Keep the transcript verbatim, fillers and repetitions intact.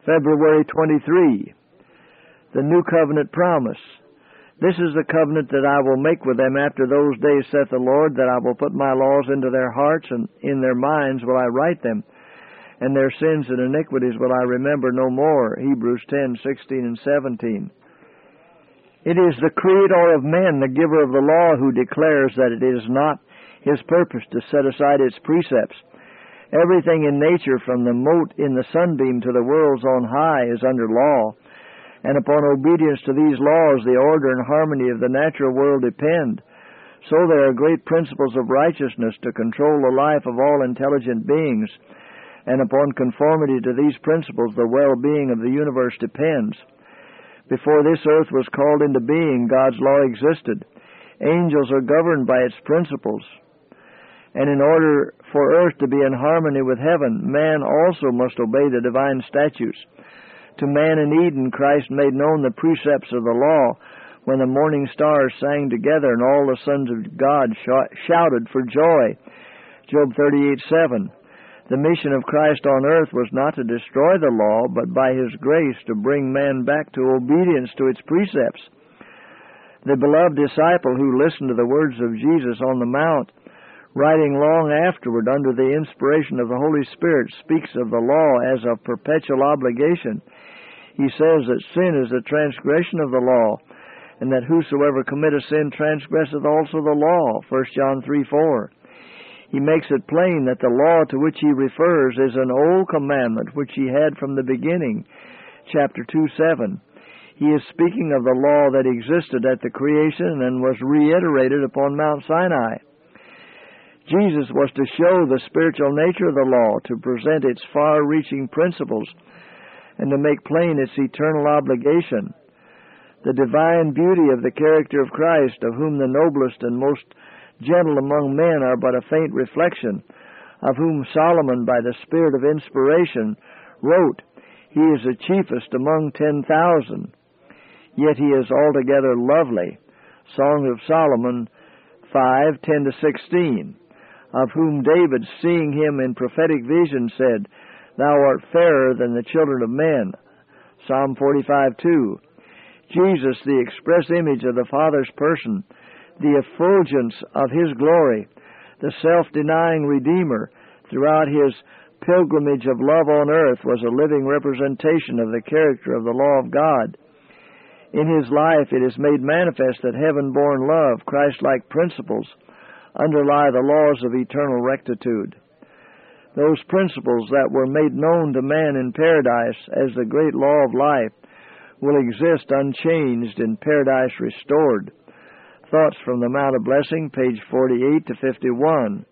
February twenty-third, the New Covenant Promise. This is the covenant that I will make with them after those days, saith the Lord, that I will put my laws into their hearts, and in their minds will I write them, and their sins and iniquities will I remember no more. Hebrews ten, sixteen and seventeen. It is the Creator of men, the giver of the law, who declares that it is not His purpose to set aside its precepts. Everything in nature, from the mote in the sunbeam to the worlds on high, is under law, and upon obedience to these laws the order and harmony of the natural world depend. So there are great principles of righteousness to control the life of all intelligent beings, and upon conformity to these principles the well-being of the universe depends. Before this earth was called into being, God's law existed. Angels are governed by its principles. And in order for earth to be in harmony with heaven, man also must obey the divine statutes. To man in Eden, Christ made known the precepts of the law when the morning stars sang together and all the sons of God sh- shouted for joy. Job thirty-eight, seven. The mission of Christ on earth was not to destroy the law, but by His grace to bring man back to obedience to its precepts. The beloved disciple who listened to the words of Jesus on the Mount, writing long afterward under the inspiration of the Holy Spirit, speaks of the law as a perpetual obligation. He says that sin is the transgression of the law, and that whosoever committeth sin transgresseth also the law, First John three, four. He makes it plain that the law to which he refers is an old commandment which he had from the beginning, chapter two, seven. He is speaking of the law that existed at the creation and was reiterated upon Mount Sinai. Jesus was to show the spiritual nature of the law, to present its far-reaching principles, and to make plain its eternal obligation. The divine beauty of the character of Christ, of whom the noblest and most gentle among men are but a faint reflection, of whom Solomon, by the spirit of inspiration, wrote, He is the chiefest among ten thousand, yet he is altogether lovely. Song of Solomon five, ten to sixteen, of whom David, seeing him in prophetic vision, said, Thou art fairer than the children of men. Psalm forty-five, two. Jesus, the express image of the Father's person, the effulgence of His glory, the self-denying Redeemer, throughout His pilgrimage of love on earth, was a living representation of the character of the law of God. In His life it is made manifest that heaven-born love, Christ-like principles, underlie the laws of eternal rectitude. Those principles that were made known to man in paradise as the great law of life will exist unchanged in paradise restored. Thoughts from the Mount of Blessing, page forty-eight to fifty-one.